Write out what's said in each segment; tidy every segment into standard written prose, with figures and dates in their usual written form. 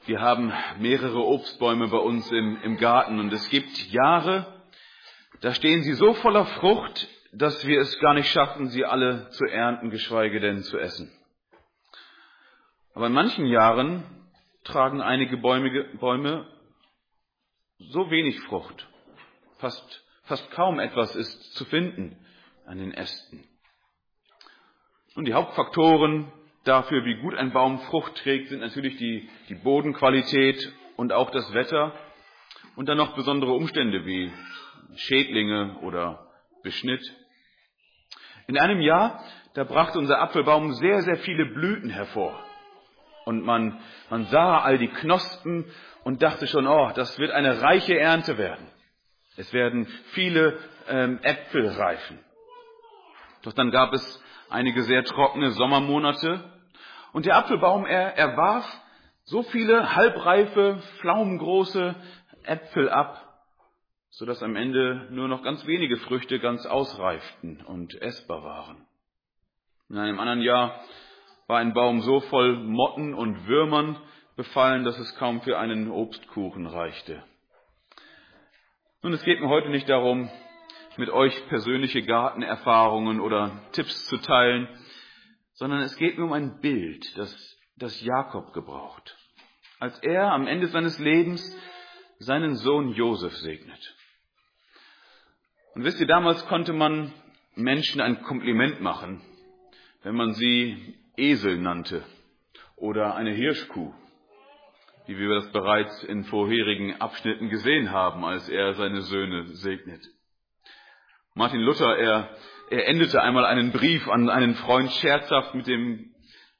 Wir haben mehrere Obstbäume bei uns im Garten und es gibt Jahre, da stehen sie so voller Frucht, dass wir es gar nicht schaffen, sie alle zu ernten, geschweige denn zu essen. Aber in manchen Jahren tragen einige Bäume so wenig Frucht. Fast kaum etwas ist zu finden an den Ästen. Und die Hauptfaktoren dafür, wie gut ein Baum Frucht trägt, sind natürlich die Bodenqualität und auch das Wetter und dann noch besondere Umstände wie Schädlinge oder Beschnitt. In einem Jahr, da brachte unser Apfelbaum sehr, sehr viele Blüten hervor. Und man sah all die Knospen und dachte schon, das wird eine reiche Ernte werden. Es werden viele Äpfel reifen. Doch dann gab es einige sehr trockene Sommermonate und der Apfelbaum, er warf so viele halbreife, pflaumengroße Äpfel ab, sodass am Ende nur noch ganz wenige Früchte ganz ausreiften und essbar waren. In einem anderen Jahr war ein Baum so voll Motten und Würmern befallen, dass es kaum für einen Obstkuchen reichte. Nun, es geht mir heute nicht darum, mit euch persönliche Gartenerfahrungen oder Tipps zu teilen, sondern es geht mir um ein Bild, das Jakob gebraucht, als er am Ende seines Lebens seinen Sohn Josef segnet. Und wisst ihr, damals konnte man Menschen ein Kompliment machen, wenn man sie Esel nannte oder eine Hirschkuh, wie wir das bereits in vorherigen Abschnitten gesehen haben, als er seine Söhne segnet. Martin Luther, er endete einmal einen Brief an einen Freund scherzhaft mit den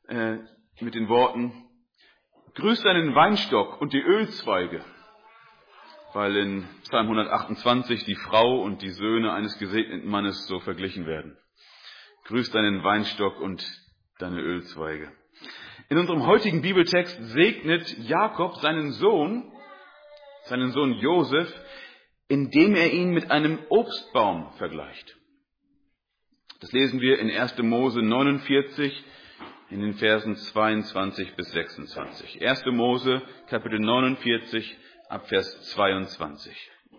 Worten: Grüß deinen Weinstock und die Ölzweige, weil in Psalm 128 die Frau und die Söhne eines gesegneten Mannes so verglichen werden. Grüß deinen Weinstock und deine Ölzweige. In unserem heutigen Bibeltext segnet Jakob seinen Sohn Josef, indem er ihn mit einem Obstbaum vergleicht. Das lesen wir in 1. Mose 49 in den Versen 22 bis 26. 1. Mose, Kapitel 49, ab Vers 22.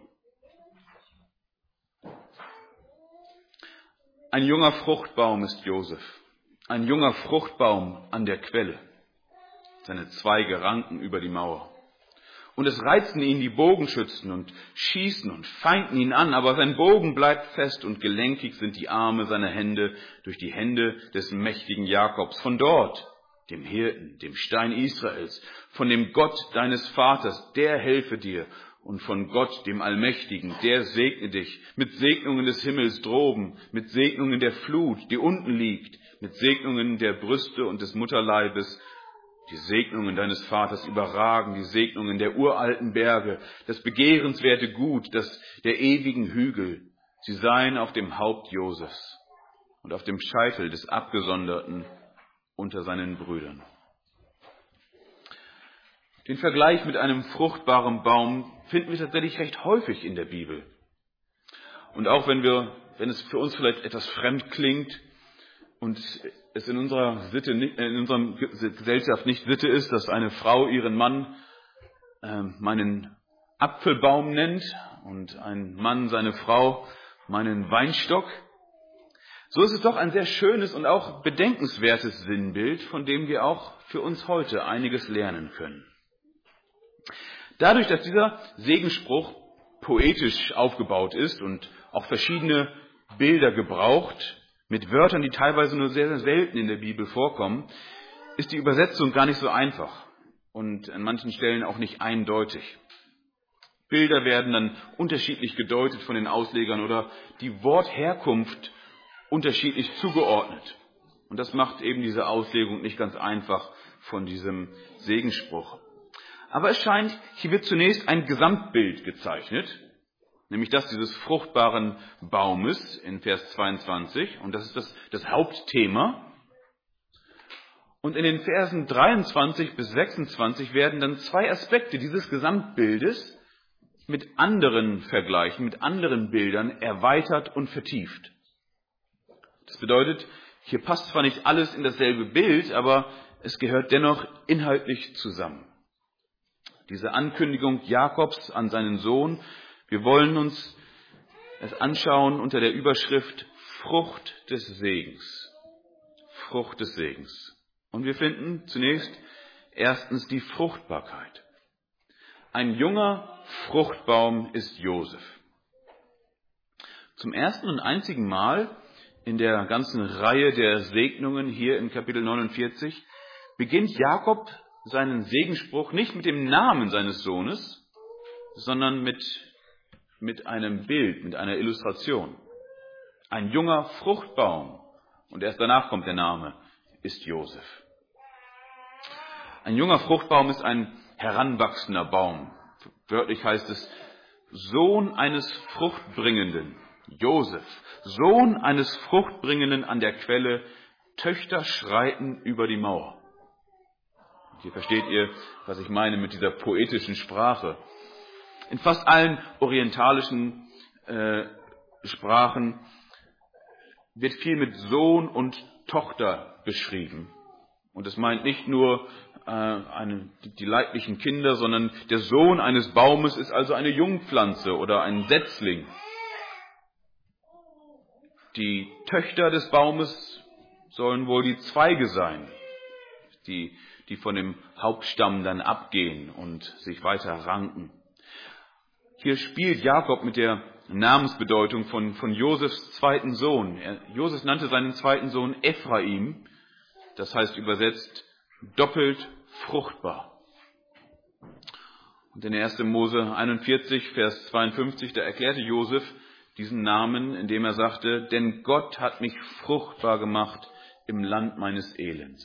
Ein junger Fruchtbaum ist Josef, ein junger Fruchtbaum an der Quelle. Seine Zweige ranken über die Mauer. Und es reizen ihn die Bogenschützen und schießen und feinden ihn an, aber sein Bogen bleibt fest und gelenkig sind die Arme seiner Hände durch die Hände des mächtigen Jakobs. Von dort, dem Hirten, dem Stein Israels, von dem Gott deines Vaters, der helfe dir, und von Gott, dem Allmächtigen, der segne dich, mit Segnungen des Himmels droben, mit Segnungen der Flut, die unten liegt, mit Segnungen der Brüste und des Mutterleibes. Die Segnungen deines Vaters überragen die Segnungen der uralten Berge, das begehrenswerte Gut, der ewigen Hügel. Sie seien auf dem Haupt Josefs und auf dem Scheitel des Abgesonderten unter seinen Brüdern. Den Vergleich mit einem fruchtbaren Baum finden wir tatsächlich recht häufig in der Bibel. Und auch wenn es für uns vielleicht etwas fremd klingt und es in unserer Gesellschaft nicht Sitte ist, dass eine Frau ihren Mann meinen Apfelbaum nennt und ein Mann seine Frau meinen Weinstock, so ist es doch ein sehr schönes und auch bedenkenswertes Sinnbild, von dem wir auch für uns heute einiges lernen können. Dadurch, dass dieser Segensspruch poetisch aufgebaut ist und auch verschiedene Bilder gebraucht, mit Wörtern, die teilweise nur sehr, sehr selten in der Bibel vorkommen, ist die Übersetzung gar nicht so einfach und an manchen Stellen auch nicht eindeutig. Bilder werden dann unterschiedlich gedeutet von den Auslegern oder die Wortherkunft unterschiedlich zugeordnet. Und das macht eben diese Auslegung nicht ganz einfach von diesem Segensspruch. Aber es scheint, hier wird zunächst ein Gesamtbild gezeichnet, nämlich das dieses fruchtbaren Baumes in Vers 22. Und das ist das Hauptthema. Und in den Versen 23 bis 26 werden dann zwei Aspekte dieses Gesamtbildes mit anderen Vergleichen, mit anderen Bildern erweitert und vertieft. Das bedeutet, hier passt zwar nicht alles in dasselbe Bild, aber es gehört dennoch inhaltlich zusammen. diese Ankündigung Jakobs an seinen Sohn. Wir wollen uns es anschauen unter der Überschrift Frucht des Segens. Frucht des Segens. Und wir finden zunächst erstens die Fruchtbarkeit. Ein junger Fruchtbaum ist Josef. Zum ersten und einzigen Mal in der ganzen Reihe der Segnungen hier im Kapitel 49 beginnt Jakob seinen Segensspruch nicht mit dem Namen seines Sohnes, sondern mit einem Bild, mit einer Illustration. Ein junger Fruchtbaum, und erst danach kommt der Name, ist Josef. Ein junger Fruchtbaum ist ein heranwachsender Baum. Wörtlich heißt es, Sohn eines Fruchtbringenden, Josef, Sohn eines Fruchtbringenden an der Quelle, Töchter schreiten über die Mauer. Hier versteht ihr, was ich meine mit dieser poetischen Sprache. In fast allen orientalischen Sprachen wird viel mit Sohn und Tochter beschrieben. Und es meint nicht nur die leiblichen Kinder, sondern der Sohn eines Baumes ist also eine Jungpflanze oder ein Setzling. Die Töchter des Baumes sollen wohl die Zweige sein, die von dem Hauptstamm dann abgehen und sich weiter ranken. Hier spielt Jakob mit der Namensbedeutung von Josefs zweiten Sohn. Josef nannte seinen zweiten Sohn Ephraim, das heißt übersetzt doppelt fruchtbar. Und in 1. Mose 41, Vers 52, da erklärte Josef diesen Namen, indem er sagte, denn Gott hat mich fruchtbar gemacht im Land meines Elends.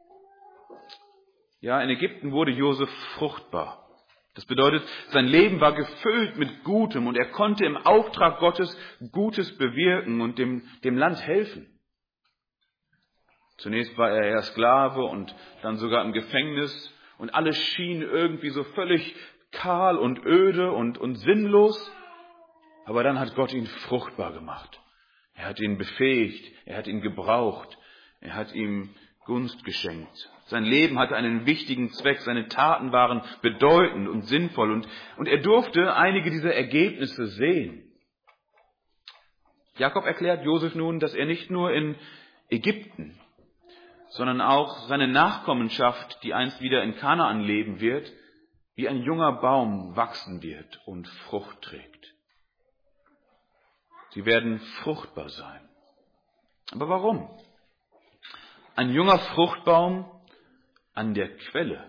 Ja, in Ägypten wurde Josef fruchtbar. Das bedeutet, sein Leben war gefüllt mit Gutem und er konnte im Auftrag Gottes Gutes bewirken und dem Land helfen. Zunächst war er eher Sklave und dann sogar im Gefängnis und alles schien irgendwie so völlig kahl und öde und sinnlos. Aber dann hat Gott ihn fruchtbar gemacht. Er hat ihn befähigt, er hat ihn gebraucht, er hat ihm Gunst geschenkt. Sein Leben hatte einen wichtigen Zweck, seine Taten waren bedeutend und sinnvoll und er durfte einige dieser Ergebnisse sehen. Jakob erklärt Josef nun, dass er nicht nur in Ägypten, sondern auch seine Nachkommenschaft, die einst wieder in Kanaan leben wird, wie ein junger Baum wachsen wird und Frucht trägt. Sie werden fruchtbar sein. Aber warum? Ein junger Fruchtbaum an der Quelle.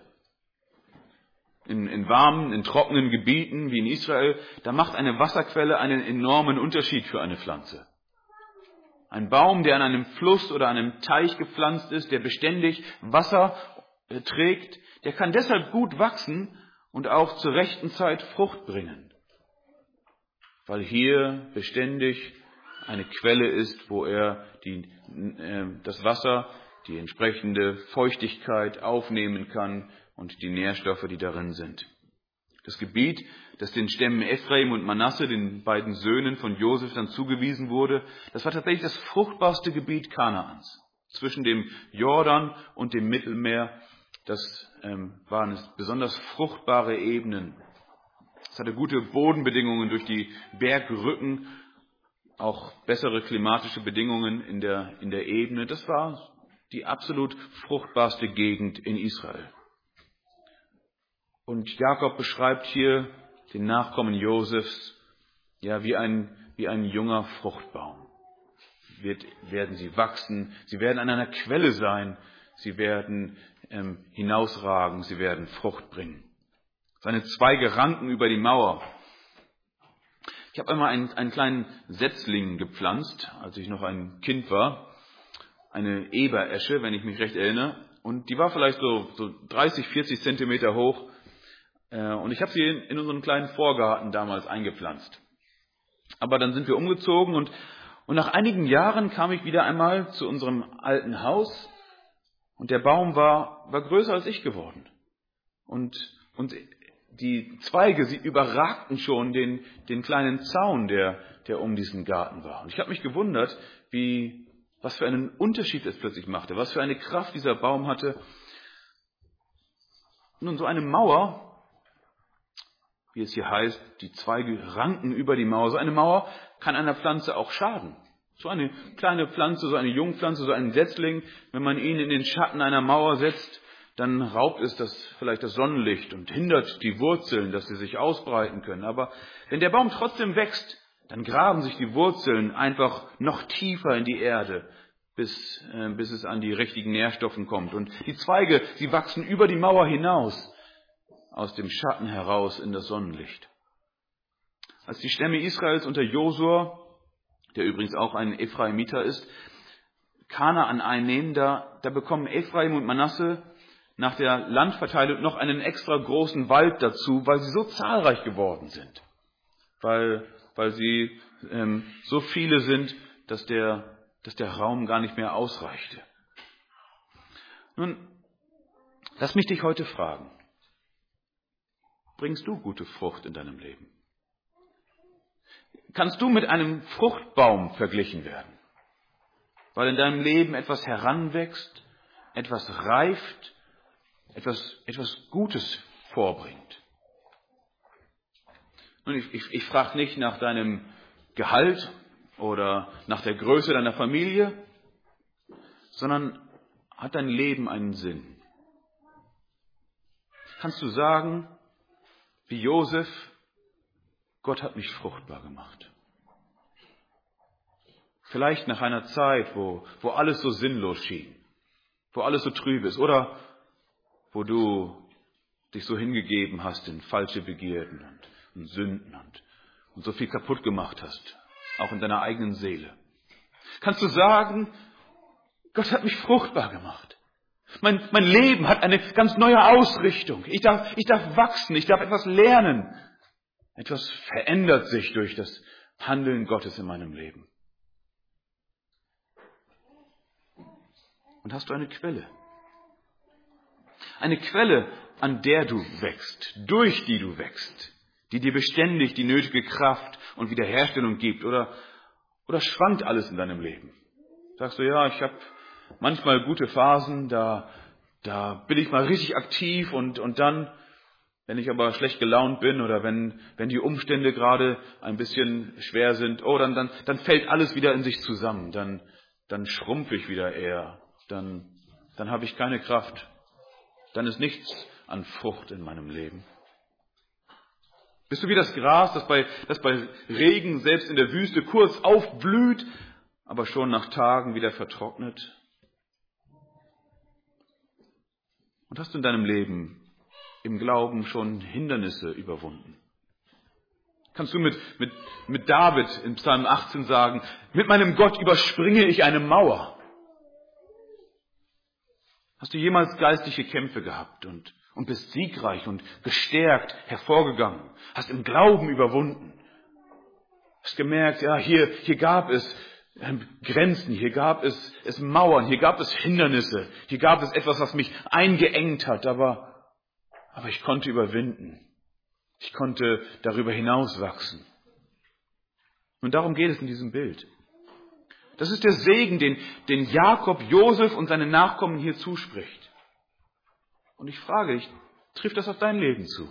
In warmen, in trockenen Gebieten wie in Israel, da macht eine Wasserquelle einen enormen Unterschied für eine Pflanze. Ein Baum, der an einem Fluss oder einem Teich gepflanzt ist, der beständig Wasser trägt, der kann deshalb gut wachsen und auch zur rechten Zeit Frucht bringen. Weil hier beständig eine Quelle ist, wo er das Wasser, die entsprechende Feuchtigkeit aufnehmen kann und die Nährstoffe, die darin sind. Das Gebiet, das den Stämmen Ephraim und Manasse, den beiden Söhnen von Josef, dann zugewiesen wurde, das war tatsächlich das fruchtbarste Gebiet Kanaans. Zwischen dem Jordan und dem Mittelmeer, das waren besonders fruchtbare Ebenen. Es hatte gute Bodenbedingungen durch die Bergrücken, auch bessere klimatische Bedingungen in der Ebene. Das war die absolut fruchtbarste Gegend in Israel. Und Jakob beschreibt hier den Nachkommen Josefs ja wie ein junger Fruchtbaum. Werden sie wachsen, sie werden an einer Quelle sein, sie werden hinausragen, sie werden Frucht bringen. Seine Zweige ranken über die Mauer. Ich habe einmal einen kleinen Setzling gepflanzt, als ich noch ein Kind war. Eine Eberesche, wenn ich mich recht erinnere. Und die war vielleicht so 30, 40 Zentimeter hoch. Und ich habe sie in unseren kleinen Vorgarten damals eingepflanzt. Aber dann sind wir umgezogen und nach einigen Jahren kam ich wieder einmal zu unserem alten Haus. Und der Baum war größer als ich geworden. Und die Zweige, sie überragten schon den kleinen Zaun, der um diesen Garten war. Und ich habe mich gewundert, was für einen Unterschied es plötzlich machte, was für eine Kraft dieser Baum hatte. Nun, so eine Mauer, wie es hier heißt, die Zweige ranken über die Mauer. So eine Mauer kann einer Pflanze auch schaden. So eine kleine Pflanze, so eine Jungpflanze, so ein Setzling, wenn man ihn in den Schatten einer Mauer setzt, dann raubt es vielleicht das Sonnenlicht und hindert die Wurzeln, dass sie sich ausbreiten können. Aber wenn der Baum trotzdem wächst, dann graben sich die Wurzeln einfach noch tiefer in die Erde, bis es an die richtigen Nährstoffen kommt. Und die Zweige, sie wachsen über die Mauer hinaus, aus dem Schatten heraus in das Sonnenlicht. Als die Stämme Israels unter Josua, der übrigens auch ein Ephraimiter ist, Kanaan einnehmen, da bekommen Ephraim und Manasse nach der Landverteilung noch einen extra großen Wald dazu, weil sie so zahlreich geworden sind. Weil sie so viele sind, dass der Raum gar nicht mehr ausreichte. Nun, lass mich dich heute fragen. Bringst du gute Frucht in deinem Leben? Kannst du mit einem Fruchtbaum verglichen werden? Weil in deinem Leben etwas heranwächst, etwas reift, etwas Gutes vorbringt. Und ich frage nicht nach deinem Gehalt oder nach der Größe deiner Familie, sondern hat dein Leben einen Sinn? Kannst du sagen, wie Josef, Gott hat mich fruchtbar gemacht? Vielleicht nach einer Zeit, wo alles so sinnlos schien, wo alles so trüb ist, oder wo du dich so hingegeben hast in falsche Begierden und Sünden und so viel kaputt gemacht hast, auch in deiner eigenen Seele. Kannst du sagen, Gott hat mich fruchtbar gemacht. Mein Leben hat eine ganz neue Ausrichtung. Ich darf wachsen, ich darf etwas lernen. Etwas verändert sich durch das Handeln Gottes in meinem Leben. Und hast du eine Quelle? Eine Quelle, an der du wächst, durch die du wächst, die dir beständig die nötige Kraft und Wiederherstellung gibt? Oder schwankt alles in deinem Leben? Sagst du, ja, ich habe manchmal gute Phasen, da bin ich mal richtig aktiv und dann, wenn ich aber schlecht gelaunt bin oder wenn die Umstände gerade ein bisschen schwer sind, dann fällt alles wieder in sich zusammen, dann schrumpfe ich wieder eher, dann habe ich keine Kraft, dann ist nichts an Frucht in meinem Leben. Bist du wie das Gras, das bei Regen selbst in der Wüste kurz aufblüht, aber schon nach Tagen wieder vertrocknet? Und hast du in deinem Leben im Glauben schon Hindernisse überwunden? Kannst du mit David in Psalm 18 sagen, mit meinem Gott überspringe ich eine Mauer? Hast du jemals geistliche Kämpfe gehabt und bist siegreich und gestärkt hervorgegangen? Hast im Glauben überwunden? Hast gemerkt, ja, hier gab es Grenzen, hier gab es Mauern, hier gab es Hindernisse, hier gab es etwas, was mich eingeengt hat, aber ich konnte überwinden. Ich konnte darüber hinaus wachsen. Und darum geht es in diesem Bild. Das ist der Segen, den Jakob, Josef und seine Nachkommen hier zuspricht. Und ich frage dich, trifft das auf dein Leben zu?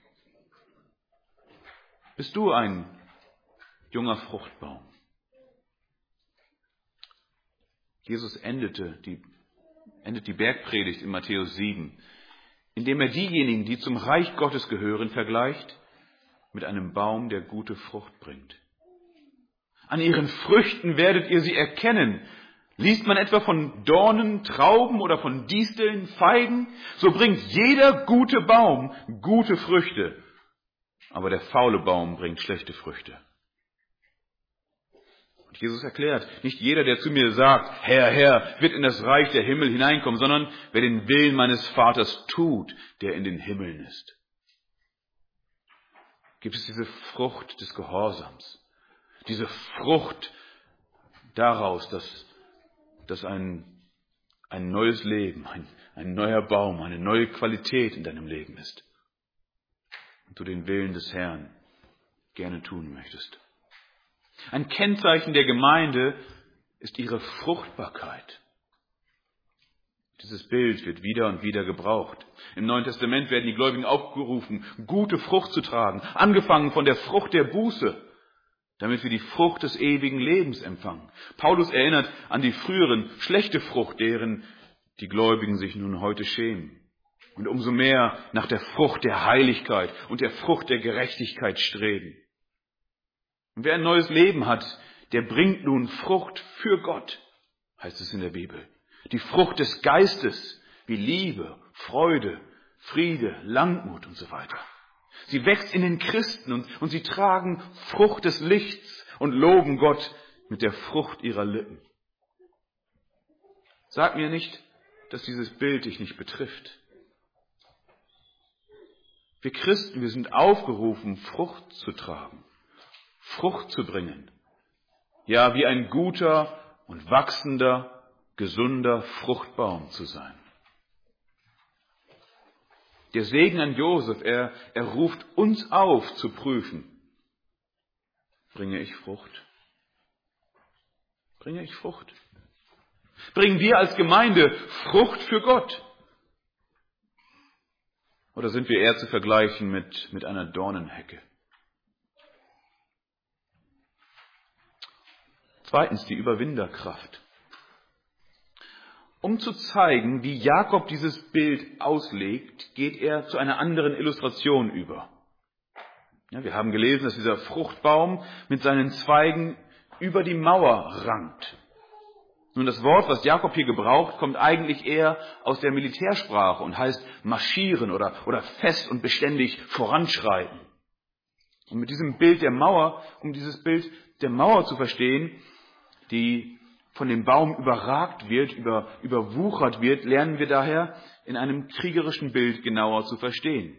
Bist du ein junger Fruchtbaum? Jesus endet die Bergpredigt in Matthäus 7, indem er diejenigen, die zum Reich Gottes gehören, vergleicht mit einem Baum, der gute Frucht bringt. An ihren Früchten werdet ihr sie erkennen. Liest man etwa von Dornen, Trauben oder von Disteln, Feigen, so bringt jeder gute Baum gute Früchte, aber der faule Baum bringt schlechte Früchte. Und Jesus erklärt, nicht jeder, der zu mir sagt, Herr, Herr, wird in das Reich der Himmel hineinkommen, sondern wer den Willen meines Vaters tut, der in den Himmeln ist. Gibt es diese Frucht des Gehorsams, diese Frucht daraus, dass ein neues Leben, ein neuer Baum, eine neue Qualität in deinem Leben ist und du den Willen des Herrn gerne tun möchtest. Ein Kennzeichen der Gemeinde ist ihre Fruchtbarkeit. Dieses Bild wird wieder und wieder gebraucht. Im Neuen Testament werden die Gläubigen aufgerufen, gute Frucht zu tragen, angefangen von der Frucht der Buße, damit wir die Frucht des ewigen Lebens empfangen. Paulus erinnert an die früheren schlechte Frucht, deren die Gläubigen sich nun heute schämen. Und umso mehr nach der Frucht der Heiligkeit und der Frucht der Gerechtigkeit streben. Und wer ein neues Leben hat, der bringt nun Frucht für Gott, heißt es in der Bibel. Die Frucht des Geistes, wie Liebe, Freude, Friede, Langmut und so weiter. Sie wächst in den Christen und sie tragen Frucht des Lichts und loben Gott mit der Frucht ihrer Lippen. Sag mir nicht, dass dieses Bild dich nicht betrifft. Wir Christen, wir sind aufgerufen, Frucht zu tragen, Frucht zu bringen. Ja, wie ein guter und wachsender, gesunder Fruchtbaum zu sein. Der Segen an Josef, er ruft uns auf zu prüfen. Bringe ich Frucht? Bringe ich Frucht? Bringen wir als Gemeinde Frucht für Gott? Oder sind wir eher zu vergleichen mit einer Dornenhecke? Zweitens, die Überwinderkraft. Um zu zeigen, wie Jakob dieses Bild auslegt, geht er zu einer anderen Illustration über. Ja, wir haben gelesen, dass dieser Fruchtbaum mit seinen Zweigen über die Mauer rankt. Nun, das Wort, was Jakob hier gebraucht, kommt eigentlich eher aus der Militärsprache und heißt marschieren oder fest und beständig voranschreiten. Und mit diesem Bild der Mauer, um dieses Bild der Mauer zu verstehen, die von dem Baum überragt wird, überwuchert wird, lernen wir daher in einem kriegerischen Bild genauer zu verstehen.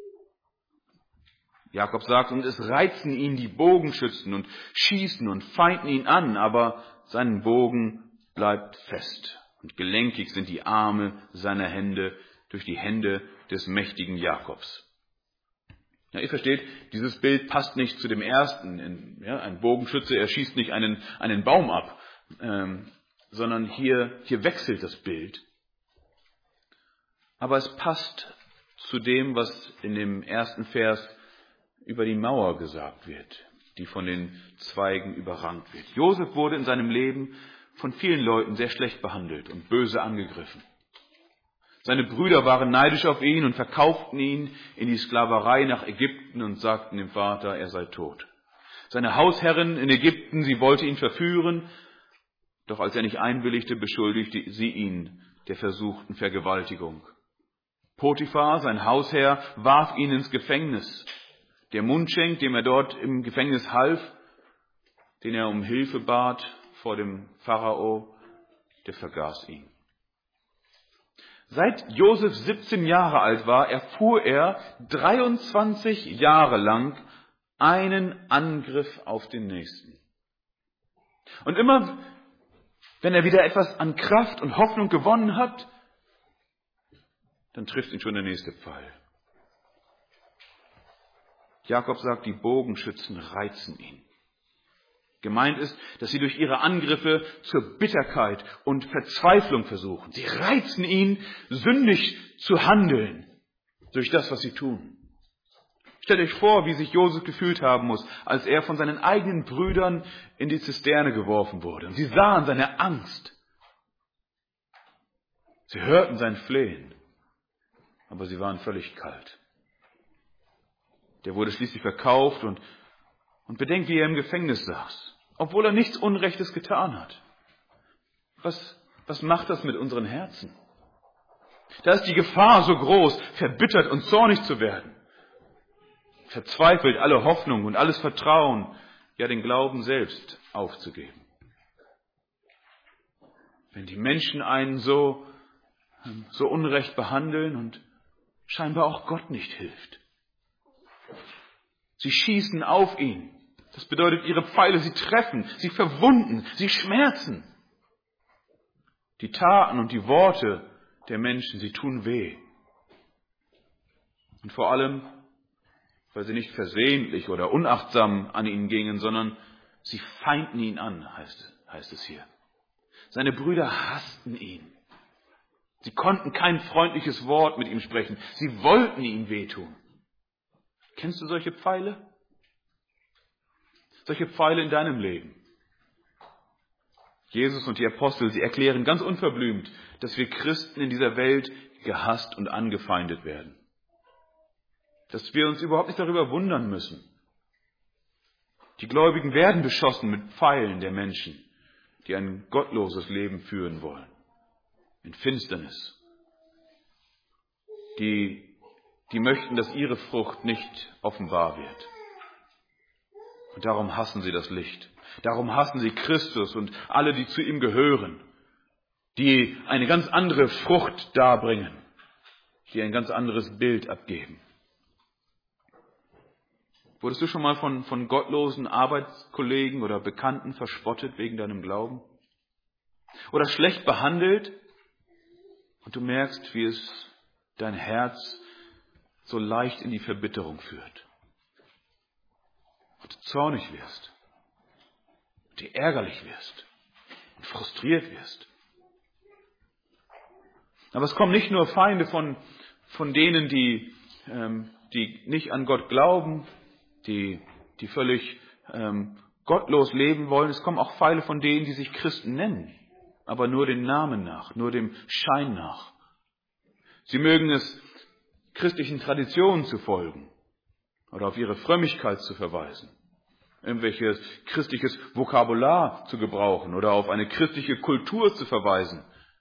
Jakob sagt, und es reizen ihn die Bogenschützen und schießen und feinden ihn an, aber sein Bogen bleibt fest und gelenkig sind die Arme seiner Hände durch die Hände des mächtigen Jakobs. Ja, ihr versteht, dieses Bild passt nicht zu dem ersten. Ja, ein Bogenschütze, er schießt nicht einen Baum ab, sondern hier wechselt das Bild. Aber es passt zu dem, was in dem ersten Vers über die Mauer gesagt wird, die von den Zweigen überrankt wird. Josef wurde in seinem Leben von vielen Leuten sehr schlecht behandelt und böse angegriffen. Seine Brüder waren neidisch auf ihn und verkauften ihn in die Sklaverei nach Ägypten und sagten dem Vater, er sei tot. Seine Hausherrin in Ägypten, sie wollte ihn verführen, doch als er nicht einwilligte, beschuldigte sie ihn der versuchten Vergewaltigung. Potiphar, sein Hausherr, warf ihn ins Gefängnis. Der Mundschenk, dem er dort im Gefängnis half, den er um Hilfe bat vor dem Pharao, der vergaß ihn. Seit Josef 17 Jahre alt war, erfuhr er 23 Jahre lang einen Angriff auf den Nächsten. Und immer, wenn er wieder etwas an Kraft und Hoffnung gewonnen hat, dann trifft ihn schon der nächste Pfeil. Jakob sagt, die Bogenschützen reizen ihn. Gemeint ist, dass sie durch ihre Angriffe zur Bitterkeit und Verzweiflung versuchen. Sie reizen ihn, sündig zu handeln durch das, was sie tun. Stellt euch vor, wie sich Josef gefühlt haben muss, als er von seinen eigenen Brüdern in die Zisterne geworfen wurde. Und sie sahen seine Angst. Sie hörten sein Flehen, aber sie waren völlig kalt. Der wurde schließlich verkauft und bedenkt, wie er im Gefängnis saß, obwohl er nichts Unrechtes getan hat. Was macht das mit unseren Herzen? Da ist die Gefahr so groß, verbittert und zornig zu werden. Verzweifelt alle Hoffnung und alles Vertrauen, ja den Glauben selbst aufzugeben. Wenn die Menschen einen so unrecht behandeln und scheinbar auch Gott nicht hilft. Sie schießen auf ihn. Das bedeutet, ihre Pfeile, sie treffen, sie verwunden, sie schmerzen. Die Taten und die Worte der Menschen, sie tun weh. Und vor allem, weil sie nicht versehentlich oder unachtsam an ihn gingen, sondern sie feinden ihn an, heißt es hier. Seine Brüder hassten ihn. Sie konnten kein freundliches Wort mit ihm sprechen. Sie wollten ihm wehtun. Kennst du solche Pfeile? Solche Pfeile in deinem Leben? Jesus und die Apostel, sie erklären ganz unverblümt, dass wir Christen in dieser Welt gehasst und angefeindet werden. Dass wir uns überhaupt nicht darüber wundern müssen. Die Gläubigen werden beschossen mit Pfeilen der Menschen, die ein gottloses Leben führen wollen. In Finsternis. Die möchten, dass ihre Frucht nicht offenbar wird. Und darum hassen sie das Licht. Darum hassen sie Christus und alle, die zu ihm gehören, die eine ganz andere Frucht darbringen, die ein ganz anderes Bild abgeben. Wurdest du schon mal von gottlosen Arbeitskollegen oder Bekannten verspottet wegen deinem Glauben? Oder schlecht behandelt und du merkst, wie es dein Herz so leicht in die Verbitterung führt. Und du zornig wirst, und dir ärgerlich wirst und frustriert wirst. Aber es kommen nicht nur Feinde von denen, die nicht an Gott glauben, die völlig gottlos leben wollen. Es kommen auch Feinde von denen, die sich Christen nennen, aber nur dem Namen nach, nur dem Schein nach. Sie mögen es, christlichen Traditionen zu folgen oder auf ihre Frömmigkeit zu verweisen, irgendwelches christliches Vokabular zu gebrauchen oder auf eine christliche Kultur zu verweisen.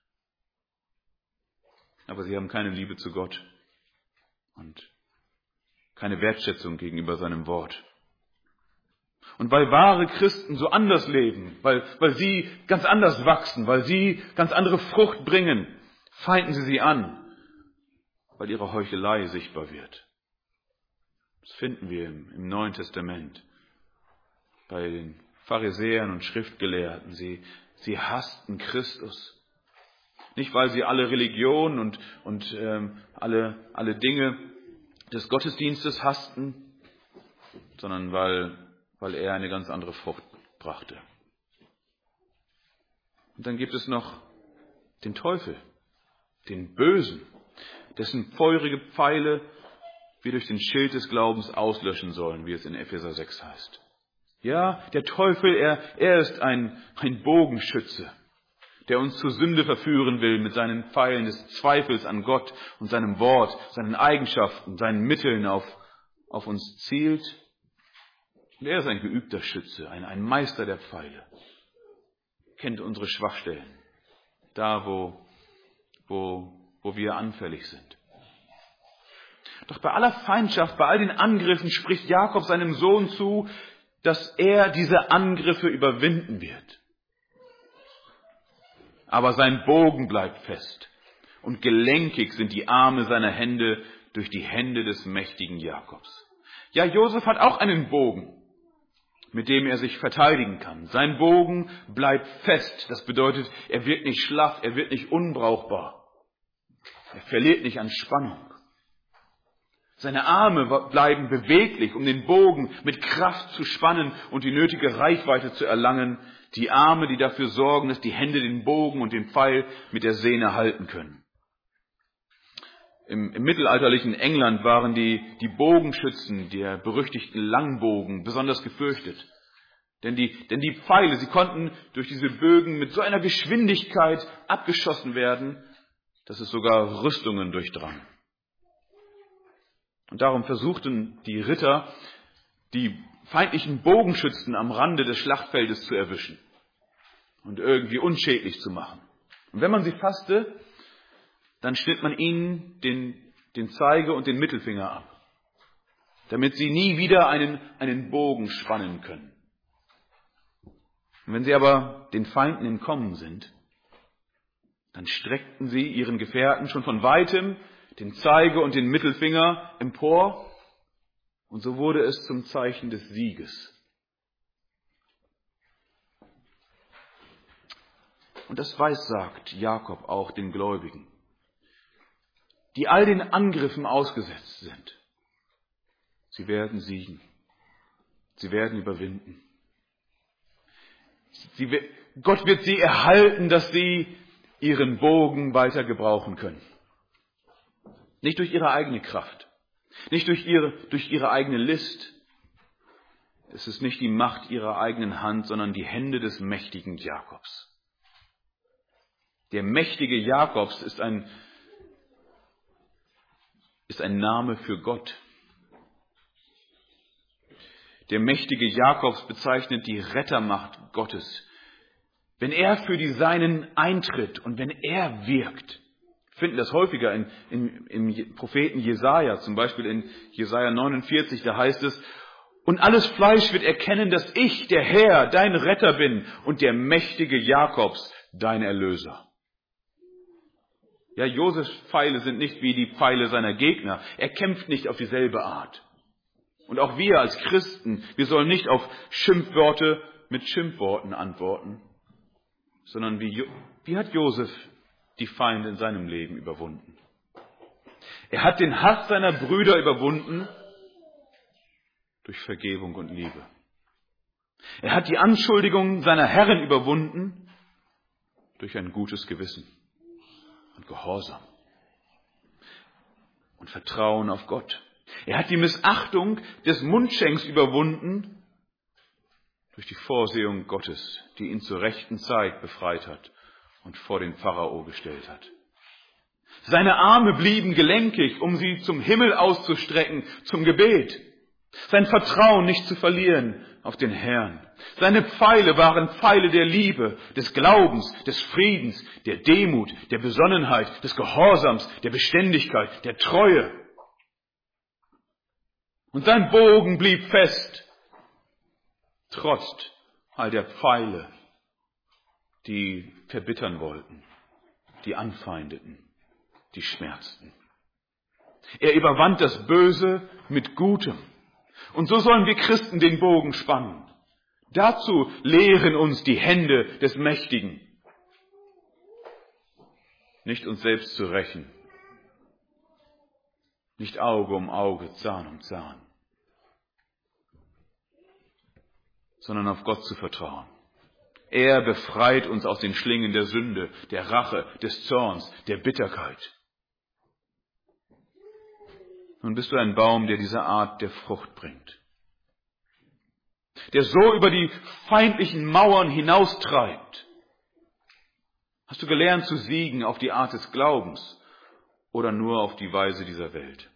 Aber sie haben keine Liebe zu Gott und keine Wertschätzung gegenüber seinem Wort. Und weil wahre Christen so anders leben, weil sie ganz anders wachsen, weil sie ganz andere Frucht bringen, feinden sie an, weil ihre Heuchelei sichtbar wird. Das finden wir im Neuen Testament. Bei den Pharisäern und Schriftgelehrten. Sie hassten Christus. Nicht, weil sie alle Religionen und alle Dinge des Gottesdienstes hassten, sondern weil er eine ganz andere Frucht brachte. Und dann gibt es noch den Teufel, den Bösen, dessen feurige Pfeile wir durch den Schild des Glaubens auslöschen sollen, wie es in Epheser 6 heißt. Ja, der Teufel, er ist ein Bogenschütze, der uns zur Sünde verführen will mit seinen Pfeilen des Zweifels an Gott und seinem Wort, seinen Eigenschaften, seinen Mitteln auf uns zielt. Und er ist ein geübter Schütze, ein Meister der Pfeile. Kennt unsere Schwachstellen, da wo wir anfällig sind. Doch bei aller Feindschaft, bei all den Angriffen spricht Jakob seinem Sohn zu, dass er diese Angriffe überwinden wird. Aber sein Bogen bleibt fest und gelenkig sind die Arme seiner Hände durch die Hände des mächtigen Jakobs. Ja, Josef hat auch einen Bogen, mit dem er sich verteidigen kann. Sein Bogen bleibt fest. Das bedeutet, er wird nicht schlaff, er wird nicht unbrauchbar. Er verliert nicht an Spannung. Seine Arme bleiben beweglich, um den Bogen mit Kraft zu spannen und die nötige Reichweite zu erlangen. Die Arme, die dafür sorgen, dass die Hände den Bogen und den Pfeil mit der Sehne halten können. Im mittelalterlichen England waren die Bogenschützen, der berüchtigten Langbogen, besonders gefürchtet. Denn die Pfeile, sie konnten durch diese Bögen mit so einer Geschwindigkeit abgeschossen werden, dass es sogar Rüstungen durchdrang. Und darum versuchten die Ritter, die feindlichen Bogenschützen am Rande des Schlachtfeldes zu erwischen und irgendwie unschädlich zu machen. Und wenn man sie fasste, dann schnitt man ihnen den Zeige- und den Mittelfinger ab, damit sie nie wieder einen Bogen spannen können. Und wenn sie aber den Feinden entkommen sind, dann streckten sie ihren Gefährten schon von weitem den Zeige- und den Mittelfinger empor, und so wurde es zum Zeichen des Sieges. Und das weissagt Jakob auch den Gläubigen, die all den Angriffen ausgesetzt sind. Sie werden siegen. Sie werden überwinden. Gott wird sie erhalten, dass sie ihren Bogen weiter gebrauchen können. Nicht durch ihre eigene Kraft, nicht durch ihre eigene List. Es ist nicht die Macht ihrer eigenen Hand, sondern die Hände des mächtigen Jakobs. Der mächtige Jakobs ist ein Name für Gott. Der mächtige Jakobs bezeichnet die Rettermacht Gottes. Wenn er für die Seinen eintritt und wenn er wirkt, wir finden das häufiger im Propheten Jesaja, zum Beispiel in Jesaja 49, da heißt es, und alles Fleisch wird erkennen, dass ich, der Herr, dein Retter bin und der mächtige Jakobs, dein Erlöser. Ja, Josefs Pfeile sind nicht wie die Pfeile seiner Gegner. Er kämpft nicht auf dieselbe Art. Und auch wir als Christen, wir sollen nicht auf Schimpfworte mit Schimpfworten antworten, sondern wie hat Josef die Feinde in seinem Leben überwunden? Er hat den Hass seiner Brüder überwunden durch Vergebung und Liebe. Er hat die Anschuldigungen seiner Herren überwunden durch ein gutes Gewissen und Gehorsam und Vertrauen auf Gott. Er hat die Missachtung des Mundschenks überwunden durch die Vorsehung Gottes, die ihn zur rechten Zeit befreit hat und vor den Pharao gestellt hat. Seine Arme blieben gelenkig, um sie zum Himmel auszustrecken, zum Gebet. Sein Vertrauen nicht zu verlieren auf den Herrn. Seine Pfeile waren Pfeile der Liebe, des Glaubens, des Friedens, der Demut, der Besonnenheit, des Gehorsams, der Beständigkeit, der Treue. Und sein Bogen blieb fest, trotz all der Pfeile, die verbittern wollten, die anfeindeten, die schmerzten. Er überwand das Böse mit Gutem. Und so sollen wir Christen den Bogen spannen. Dazu lehren uns die Hände des Mächtigen. Nicht uns selbst zu rächen. Nicht Auge um Auge, Zahn um Zahn. Sondern auf Gott zu vertrauen. Er befreit uns aus den Schlingen der Sünde, der Rache, des Zorns, der Bitterkeit. Nun bist du ein Baum, der diese Art der Frucht bringt. Der so über die feindlichen Mauern hinaustreibt. Hast du gelernt zu siegen auf die Art des Glaubens oder nur auf die Weise dieser Welt?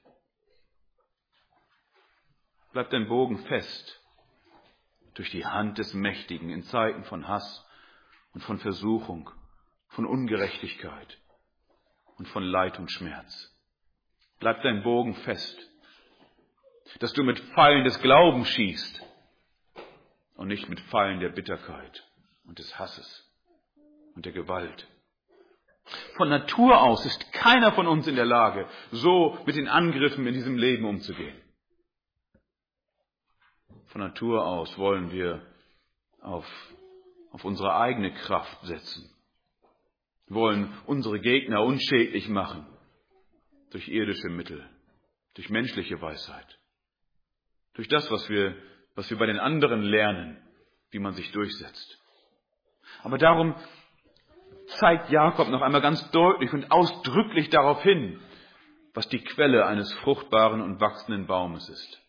Bleibt dein Bogen fest durch die Hand des Mächtigen in Zeiten von Hass und von Versuchung, von Ungerechtigkeit und von Leid und Schmerz. Bleibt dein Bogen fest, dass du mit Pfeilen des Glaubens schießt und nicht mit Pfeilen der Bitterkeit und des Hasses und der Gewalt. Von Natur aus ist keiner von uns in der Lage, so mit den Angriffen in diesem Leben umzugehen. Von Natur aus wollen wir auf unsere eigene Kraft setzen. Wir wollen unsere Gegner unschädlich machen. Durch irdische Mittel, durch menschliche Weisheit, durch das, was wir bei den anderen lernen, wie man sich durchsetzt. Aber darum zeigt Jakob noch einmal ganz deutlich und ausdrücklich darauf hin, was die Quelle eines fruchtbaren und wachsenden Baumes ist.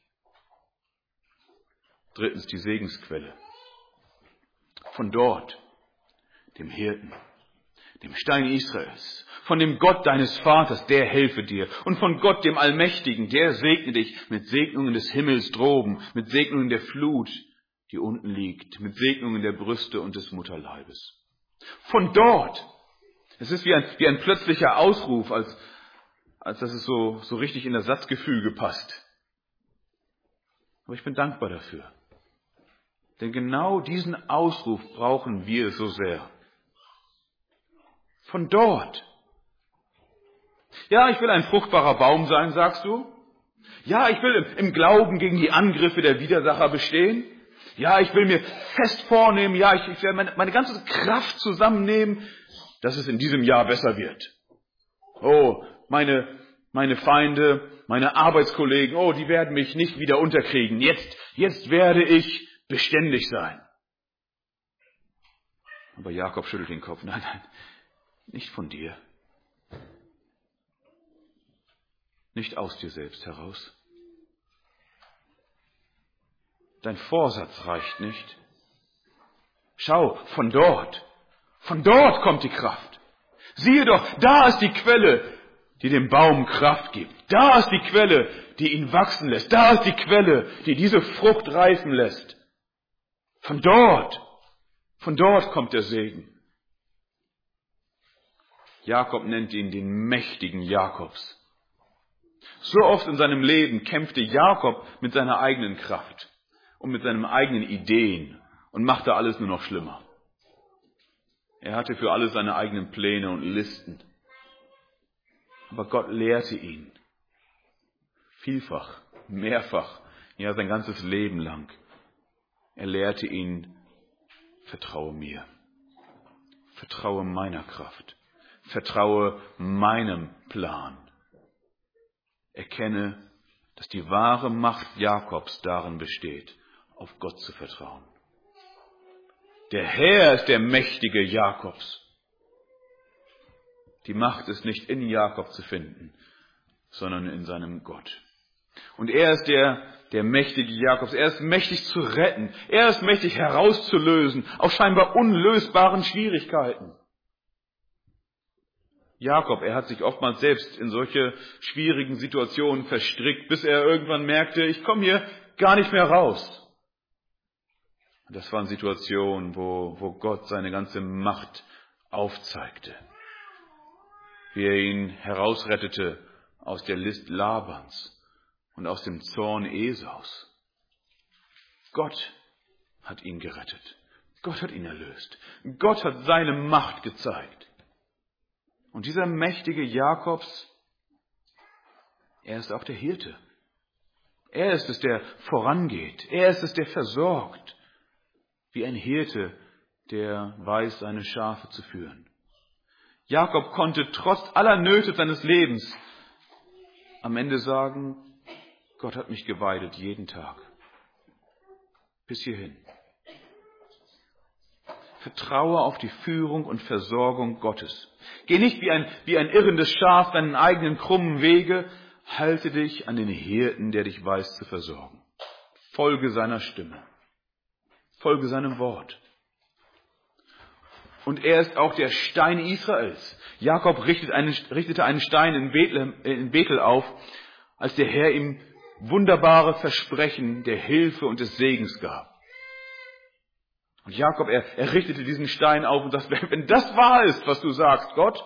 Drittens die Segensquelle. Von dort, dem Hirten, dem Stein Israels, von dem Gott deines Vaters, der helfe dir. Und von Gott, dem Allmächtigen, der segne dich mit Segnungen des Himmels droben, mit Segnungen der Flut, die unten liegt, mit Segnungen der Brüste und des Mutterleibes. Von dort. Es ist wie ein plötzlicher Ausruf, als dass es so richtig in das Satzgefüge passt. Aber ich bin dankbar dafür. Denn genau diesen Ausruf brauchen wir so sehr. Von dort. Ja, ich will ein fruchtbarer Baum sein, sagst du? Ja, ich will im Glauben gegen die Angriffe der Widersacher bestehen. Ja, ich will mir fest vornehmen, ja, ich werde meine ganze Kraft zusammennehmen, dass es in diesem Jahr besser wird. Oh, meine Feinde, meine Arbeitskollegen, oh, die werden mich nicht wieder unterkriegen. Jetzt werde ich beständig sein. Aber Jakob schüttelt den Kopf. Nein. nicht von dir, nicht aus dir selbst heraus. Dein Vorsatz reicht nicht. Schau, von dort kommt die Kraft. Siehe doch, da ist die Quelle, die dem Baum Kraft gibt. Da ist die Quelle, die ihn wachsen lässt. Da ist die Quelle, die diese Frucht reifen lässt. Von dort kommt der Segen. Jakob nennt ihn den mächtigen Jakobs. So oft in seinem Leben kämpfte Jakob mit seiner eigenen Kraft und mit seinen eigenen Ideen und machte alles nur noch schlimmer. Er hatte für alles seine eigenen Pläne und Listen. Aber Gott lehrte ihn vielfach, mehrfach, ja sein ganzes Leben lang. Er lehrte ihn, vertraue mir, vertraue meiner Kraft, vertraue meinem Plan. Erkenne, dass die wahre Macht Jakobs darin besteht, auf Gott zu vertrauen. Der Herr ist der mächtige Jakobs. Die Macht ist nicht in Jakob zu finden, sondern in seinem Gott. Und er ist der mächtige Jakobs. Er ist mächtig zu retten. Er ist mächtig herauszulösen aus scheinbar unlösbaren Schwierigkeiten. Jakob, er hat sich oftmals selbst in solche schwierigen Situationen verstrickt, bis er irgendwann merkte, ich komme hier gar nicht mehr raus. Und das waren Situationen, wo Gott seine ganze Macht aufzeigte. Wie er ihn herausrettete aus der List Labans und aus dem Zorn Esaus. Gott hat ihn gerettet. Gott hat ihn erlöst. Gott hat seine Macht gezeigt. Und dieser mächtige Jakobs, er ist auch der Hirte. Er ist es, der vorangeht. Er ist es, der versorgt. Wie ein Hirte, der weiß, seine Schafe zu führen. Jakob konnte trotz aller Nöte seines Lebens am Ende sagen, Gott hat mich geweidet jeden Tag. Bis hierhin. Vertraue auf die Führung und Versorgung Gottes. Geh nicht wie ein irrendes Schaf deinen eigenen krummen Wege. Halte dich an den Hirten, der dich weiß zu versorgen. Folge seiner Stimme. Folge seinem Wort. Und er ist auch der Stein Israels. Jakob richtete einen Stein in Bethel auf, als der Herr ihm wunderbare Versprechen der Hilfe und des Segens gab. Und Jakob, er richtete diesen Stein auf und sagte, wenn das wahr ist, was du sagst, Gott,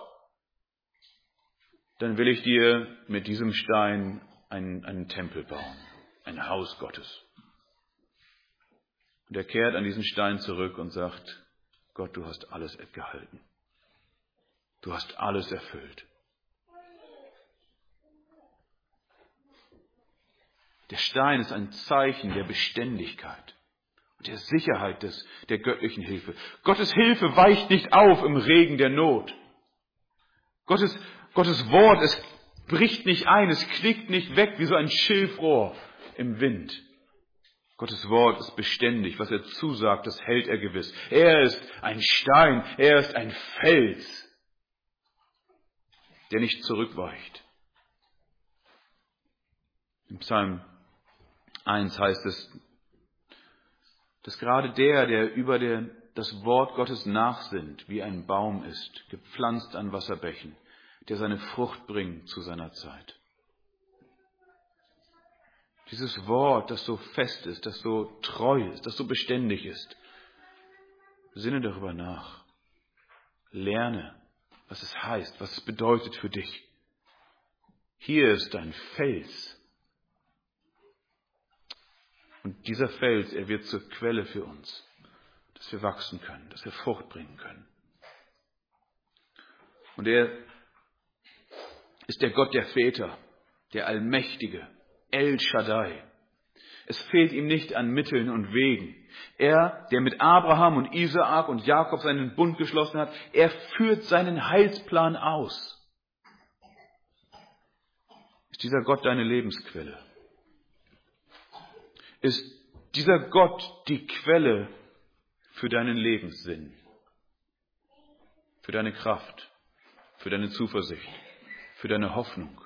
dann will ich dir mit diesem Stein einen Tempel bauen, ein Haus Gottes. Und er kehrt an diesen Stein zurück und sagt, Gott, du hast alles gehalten. Du hast alles erfüllt. Der Stein ist ein Zeichen der Beständigkeit und der Sicherheit der göttlichen Hilfe. Gottes Hilfe weicht nicht auf im Regen der Not. Gottes Wort, es bricht nicht ein, es knickt nicht weg wie so ein Schilfrohr im Wind. Gottes Wort ist beständig. Was er zusagt, das hält er gewiss. Er ist ein Stein, er ist ein Fels, der nicht zurückweicht. Im Psalm 1 heißt es, dass gerade der über das Wort Gottes nachsinnt, wie ein Baum ist, gepflanzt an Wasserbächen, der seine Frucht bringt zu seiner Zeit. Dieses Wort, das so fest ist, das so treu ist, das so beständig ist. Sinne darüber nach. Lerne, was es heißt, was es bedeutet für dich. Hier ist ein Fels. Und dieser Fels, er wird zur Quelle für uns, dass wir wachsen können, dass wir Frucht bringen können. Und er ist der Gott der Väter, der Allmächtige, El Shaddai. Es fehlt ihm nicht an Mitteln und Wegen. Er, der mit Abraham und Isaak und Jakob seinen Bund geschlossen hat, er führt seinen Heilsplan aus. Ist dieser Gott deine Lebensquelle? Ist dieser Gott die Quelle für deinen Lebenssinn, für deine Kraft, für deine Zuversicht, für deine Hoffnung?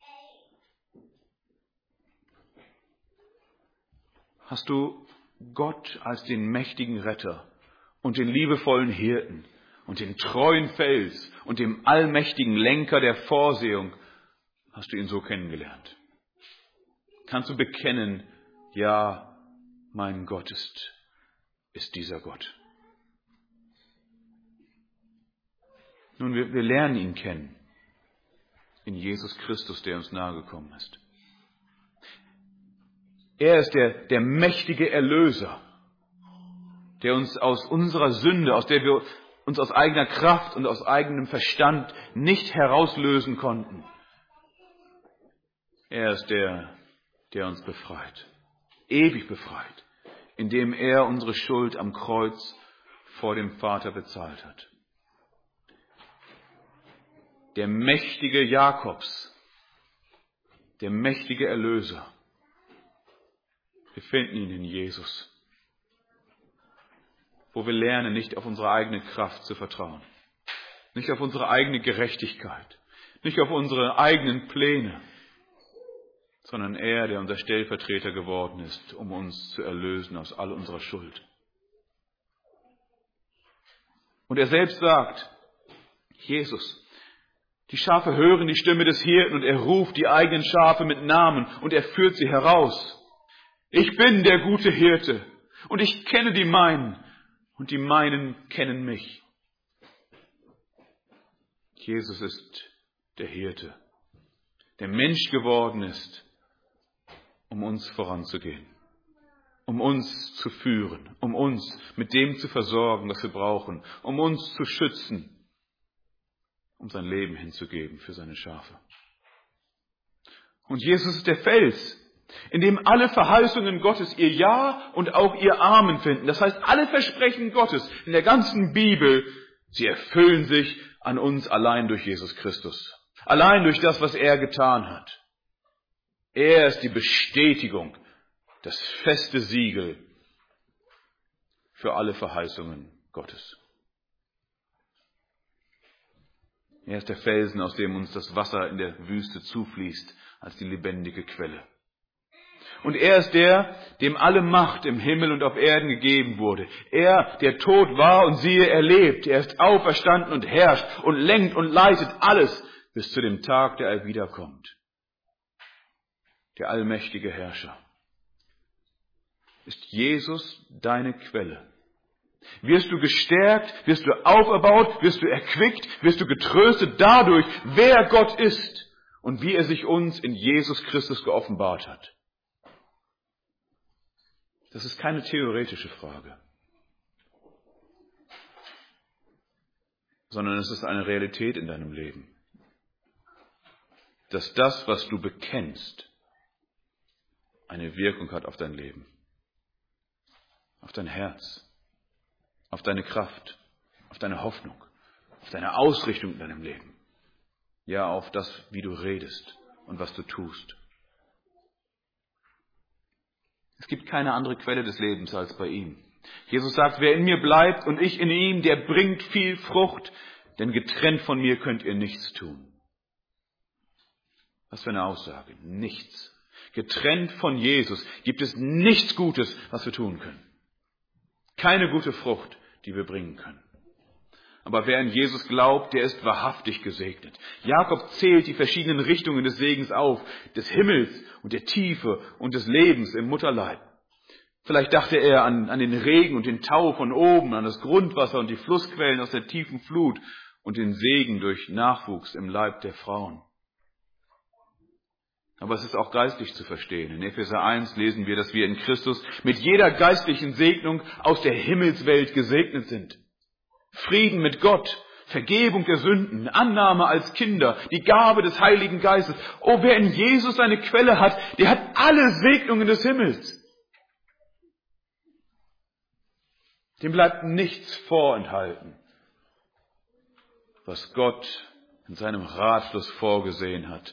Hast du Gott als den mächtigen Retter und den liebevollen Hirten und den treuen Fels und dem allmächtigen Lenker der Vorsehung, hast du ihn so kennengelernt? Kannst du bekennen, ja, mein Gott ist dieser Gott. Nun, wir lernen ihn kennen in Jesus Christus, der uns nahegekommen ist. Er ist der mächtige Erlöser, der uns aus unserer Sünde, aus der wir uns aus eigener Kraft und aus eigenem Verstand nicht herauslösen konnten. Er ist der uns befreit, ewig befreit, indem er unsere Schuld am Kreuz vor dem Vater bezahlt hat. Der mächtige Jakobs, der mächtige Erlöser. Wir finden ihn in Jesus, wo wir lernen, nicht auf unsere eigene Kraft zu vertrauen, nicht auf unsere eigene Gerechtigkeit, nicht auf unsere eigenen Pläne, sondern er, der unser Stellvertreter geworden ist, um uns zu erlösen aus all unserer Schuld. Und er selbst sagt, Jesus, die Schafe hören die Stimme des Hirten und er ruft die eigenen Schafe mit Namen und er führt sie heraus. Ich bin der gute Hirte und ich kenne die meinen und die meinen kennen mich. Jesus ist der Hirte, der Mensch geworden ist, um uns voranzugehen, um uns zu führen, um uns mit dem zu versorgen, was wir brauchen, um uns zu schützen, um sein Leben hinzugeben für seine Schafe. Und Jesus ist der Fels, in dem alle Verheißungen Gottes ihr Ja und auch ihr Amen finden. Das heißt, alle Versprechen Gottes in der ganzen Bibel, sie erfüllen sich an uns allein durch Jesus Christus. Allein durch das, was er getan hat. Er ist die Bestätigung, das feste Siegel für alle Verheißungen Gottes. Er ist der Felsen, aus dem uns das Wasser in der Wüste zufließt, als die lebendige Quelle. Und er ist der, dem alle Macht im Himmel und auf Erden gegeben wurde. Er, der tot war und siehe, er lebt. Er ist auferstanden und herrscht und lenkt und leitet alles bis zu dem Tag, der er wiederkommt. Der allmächtige Herrscher. Ist Jesus deine Quelle? Wirst du gestärkt, wirst du auferbaut, wirst du erquickt, wirst du getröstet dadurch, wer Gott ist und wie er sich uns in Jesus Christus geoffenbart hat. Das ist keine theoretische Frage, sondern es ist eine Realität in deinem Leben, dass das, was du bekennst, eine Wirkung hat auf dein Leben, auf dein Herz, auf deine Kraft, auf deine Hoffnung, auf deine Ausrichtung in deinem Leben, ja auf das, wie du redest und was du tust. Es gibt keine andere Quelle des Lebens als bei ihm. Jesus sagt, wer in mir bleibt und ich in ihm, der bringt viel Frucht, denn getrennt von mir könnt ihr nichts tun. Was für eine Aussage. Nichts. Getrennt von Jesus gibt es nichts Gutes, was wir tun können. Keine gute Frucht, die wir bringen können. Aber wer an Jesus glaubt, der ist wahrhaftig gesegnet. Jakob zählt die verschiedenen Richtungen des Segens auf, des Himmels und der Tiefe und des Lebens im Mutterleib. Vielleicht dachte er an den Regen und den Tau von oben, an das Grundwasser und die Flussquellen aus der tiefen Flut und den Segen durch Nachwuchs im Leib der Frauen. Aber es ist auch geistlich zu verstehen. In Epheser 1 lesen wir, dass wir in Christus mit jeder geistlichen Segnung aus der Himmelswelt gesegnet sind. Frieden mit Gott, Vergebung der Sünden, Annahme als Kinder, die Gabe des Heiligen Geistes. Oh, wer in Jesus eine Quelle hat, der hat alle Segnungen des Himmels. Dem bleibt nichts vorenthalten, was Gott in seinem Ratschluss vorgesehen hat,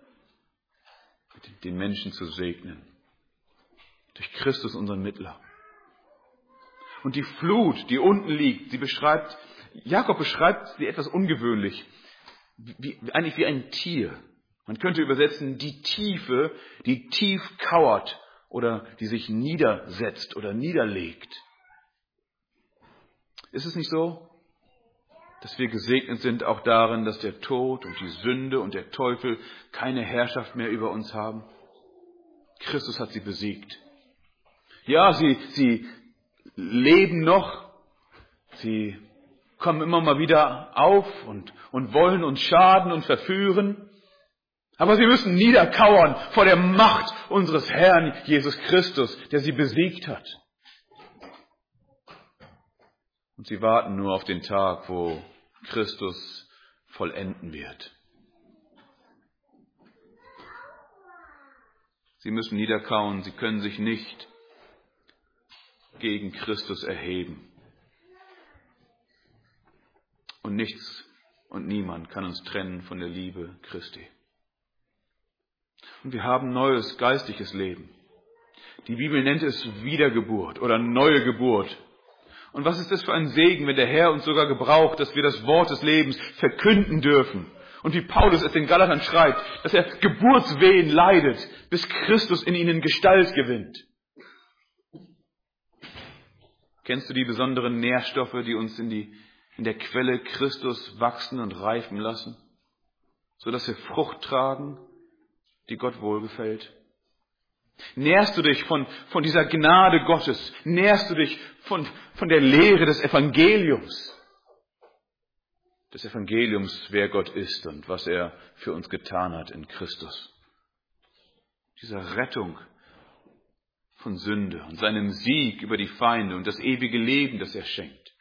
den Menschen zu segnen. Durch Christus, unseren Mittler. Und die Flut, die unten liegt, Jakob beschreibt sie etwas ungewöhnlich. eigentlich wie ein Tier. Man könnte übersetzen, die Tiefe, die tief kauert oder die sich niedersetzt oder niederlegt. Ist es nicht so, dass wir gesegnet sind auch darin, dass der Tod und die Sünde und der Teufel keine Herrschaft mehr über uns haben? Christus hat sie besiegt. Ja, sie leben noch, sie kommen immer mal wieder auf und wollen uns schaden und verführen. Aber sie müssen niederkauern vor der Macht unseres Herrn Jesus Christus, der sie besiegt hat. Und sie warten nur auf den Tag, wo Christus vollenden wird. Sie müssen niederkauen, sie können sich nicht gegen Christus erheben. Und nichts und niemand kann uns trennen von der Liebe Christi. Und wir haben neues geistliches Leben. Die Bibel nennt es Wiedergeburt oder neue Geburt. Und was ist das für ein Segen, wenn der Herr uns sogar gebraucht, dass wir das Wort des Lebens verkünden dürfen. Und wie Paulus es den Galatern schreibt, dass er Geburtswehen leidet, bis Christus in ihnen Gestalt gewinnt. Kennst du die besonderen Nährstoffe, die uns in der Quelle Christus wachsen und reifen lassen, sodass wir Frucht tragen, die Gott wohlgefällt? Nährst du dich von dieser Gnade Gottes? Nährst du dich von der Lehre des Evangeliums? Des Evangeliums, wer Gott ist und was er für uns getan hat in Christus. Dieser Rettung von Sünde und seinem Sieg über die Feinde und das ewige Leben, das er schenkt.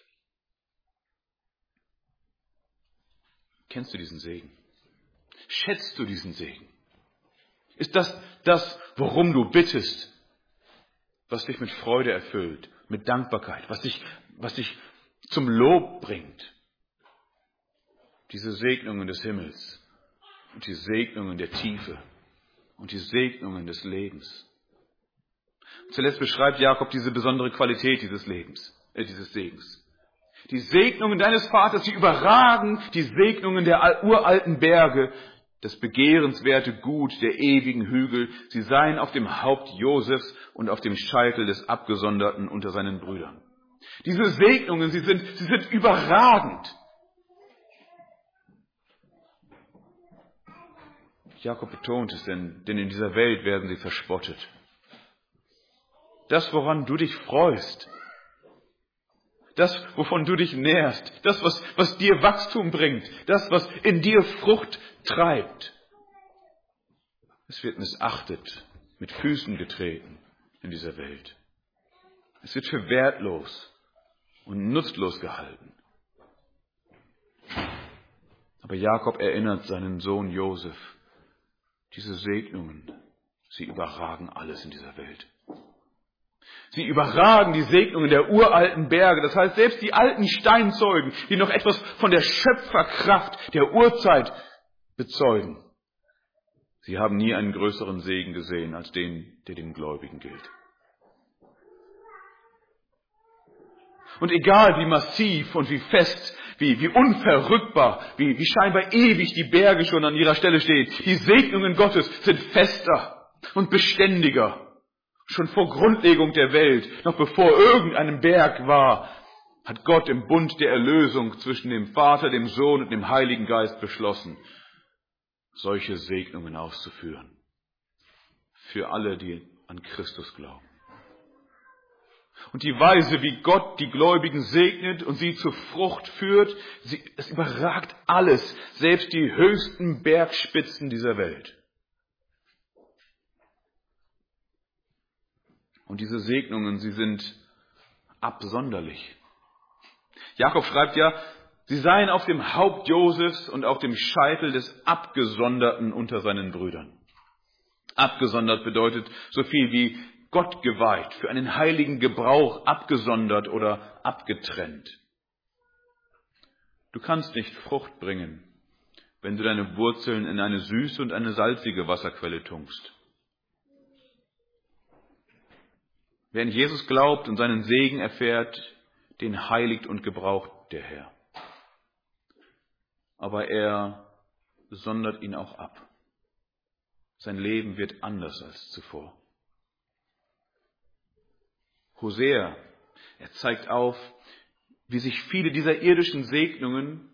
Kennst du diesen Segen? Schätzt du diesen Segen? Ist das, worum du bittest, was dich mit Freude erfüllt, mit Dankbarkeit, was dich zum Lob bringt? Diese Segnungen des Himmels und die Segnungen der Tiefe und die Segnungen des Lebens. Zuletzt beschreibt Jakob diese besondere Qualität dieses Segens. Die Segnungen deines Vaters, die überragen die Segnungen der uralten Berge, das begehrenswerte Gut der ewigen Hügel. Sie seien auf dem Haupt Josefs und auf dem Scheitel des Abgesonderten unter seinen Brüdern. Diese Segnungen, sie sind überragend. Jakob betont es, denn in dieser Welt werden sie verspottet. Das, woran du dich freust, das, wovon du dich nährst, das, was dir Wachstum bringt, das, was in dir Frucht treibt, es wird missachtet, mit Füßen getreten in dieser Welt. Es wird für wertlos und nutzlos gehalten. Aber Jakob erinnert seinen Sohn Josef, diese Segnungen, sie überragen alles in dieser Welt. Sie überragen die Segnungen der uralten Berge. Das heißt, selbst die alten Steinzeugen, die noch etwas von der Schöpferkraft der Urzeit bezeugen. Sie haben nie einen größeren Segen gesehen als den, der den Gläubigen gilt. Und egal wie massiv und wie fest, wie unverrückbar, wie scheinbar ewig die Berge schon an ihrer Stelle stehen, die Segnungen Gottes sind fester und beständiger. Schon vor Grundlegung der Welt, noch bevor irgendein Berg war, hat Gott im Bund der Erlösung zwischen dem Vater, dem Sohn und dem Heiligen Geist beschlossen, solche Segnungen auszuführen. Für alle, die an Christus glauben. Und die Weise, wie Gott die Gläubigen segnet und sie zur Frucht führt, es überragt alles, selbst die höchsten Bergspitzen dieser Welt. Und diese Segnungen, sie sind absonderlich. Jakob schreibt ja, sie seien auf dem Haupt Josefs und auf dem Scheitel des Abgesonderten unter seinen Brüdern. Abgesondert bedeutet so viel wie Gott geweiht, für einen heiligen Gebrauch abgesondert oder abgetrennt. Du kannst nicht Frucht bringen, wenn du deine Wurzeln in eine süße und eine salzige Wasserquelle tunkst. Wer an Jesus glaubt und seinen Segen erfährt, den heiligt und gebraucht der Herr. aber er sondert ihn auch ab. Sein Leben wird anders als zuvor. Hosea, er zeigt auf, wie sich viele dieser irdischen Segnungen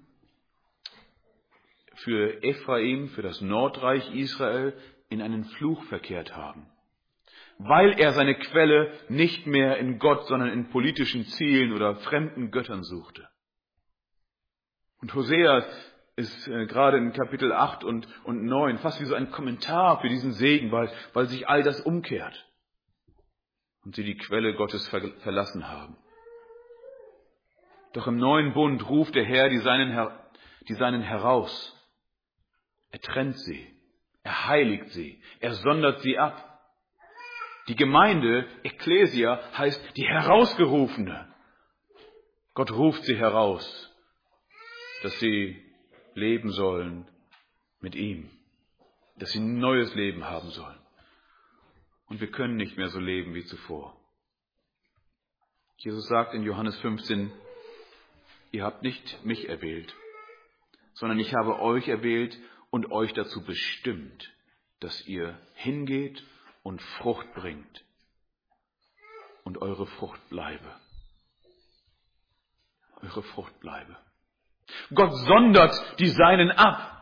für Ephraim, für das Nordreich Israel, in einen Fluch verkehrt haben. Weil er seine Quelle nicht mehr in Gott, sondern in politischen Zielen oder fremden Göttern suchte. Und Hosea ist gerade in Kapitel 8 und 9 fast wie so ein Kommentar für diesen Segen, weil sich all das umkehrt und sie die Quelle Gottes verlassen haben. Doch im neuen Bund ruft der Herr die Seinen heraus. Er trennt sie, er heiligt sie, er sondert sie ab. Die Gemeinde, Ekklesia, heißt die Herausgerufene. Gott ruft sie heraus, dass sie leben sollen mit ihm, dass sie ein neues Leben haben sollen. Und wir können nicht mehr so leben wie zuvor. Jesus sagt in Johannes 15, ihr habt nicht mich erwählt, sondern ich habe euch erwählt und euch dazu bestimmt, dass ihr hingeht und Frucht bringt und eure Frucht bleibe. Eure Frucht bleibe. Gott sondert die Seinen ab,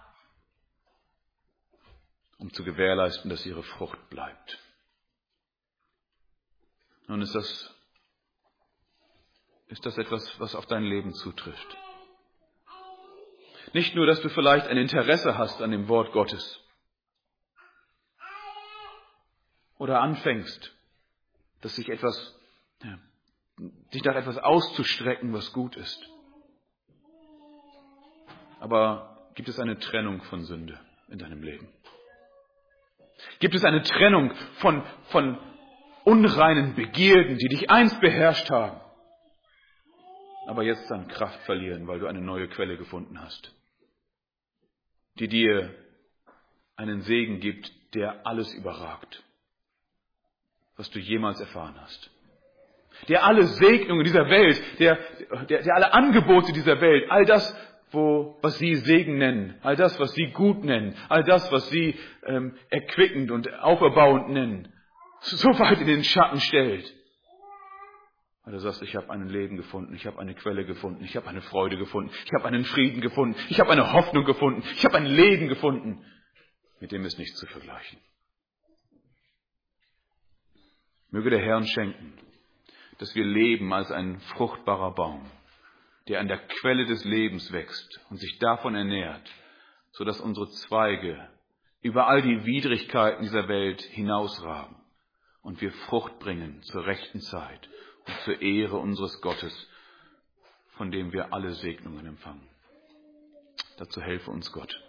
um zu gewährleisten, dass ihre Frucht bleibt. Nun ist das etwas, was auf dein Leben zutrifft. Nicht nur, dass du vielleicht ein Interesse hast an dem Wort Gottes oder anfängst, dass sich nach etwas auszustrecken, was gut ist. Aber gibt es eine Trennung von Sünde in deinem Leben? Gibt es eine Trennung von unreinen Begierden, die dich einst beherrscht haben, aber jetzt an Kraft verlieren, weil du eine neue Quelle gefunden hast, die dir einen Segen gibt, der alles überragt, was du jemals erfahren hast. Der alle Segnungen dieser Welt, der alle Angebote dieser Welt, all das, was sie Segen nennen, all das, was sie gut nennen, all das, was sie erquickend und auferbauend nennen, so weit in den Schatten stellt. Weil du sagst, ich habe ein Leben gefunden, ich habe eine Quelle gefunden, ich habe eine Freude gefunden, ich habe einen Frieden gefunden, ich habe eine Hoffnung gefunden, ich habe ein Leben gefunden, mit dem ist nichts zu vergleichen. Möge der Herr uns schenken, dass wir leben als ein fruchtbarer Baum, der an der Quelle des Lebens wächst und sich davon ernährt, sodass unsere Zweige über all die Widrigkeiten dieser Welt hinausragen und wir Frucht bringen zur rechten Zeit und zur Ehre unseres Gottes, von dem wir alle Segnungen empfangen. Dazu helfe uns Gott.